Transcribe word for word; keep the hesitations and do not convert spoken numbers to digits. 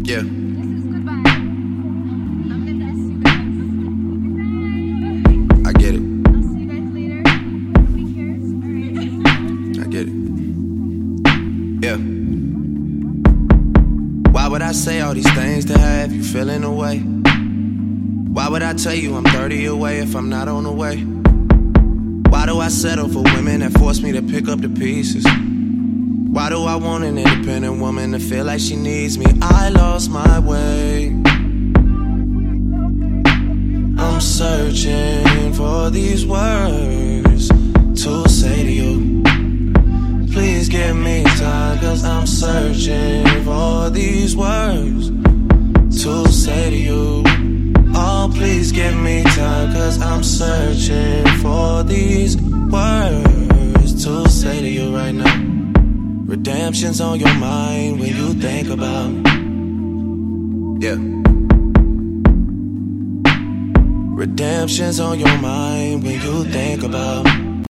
Yeah. I get it. I get it. Yeah. Why would I say all these things to have you feeling away? Why would I tell you I'm thirty away if I'm not on the way? Why do I settle for women that force me to pick up the pieces? Why do I want an independent woman to feel like she needs me? I lost my way. I'm searching for these words to say to you. Please give me time, cause I'm searching for these words to say to you. Oh, please give me time, cause I'm searching for these words to say to you right now. Redemption's on your mind when you think about me. Yeah. Redemption's on your mind when you think about me.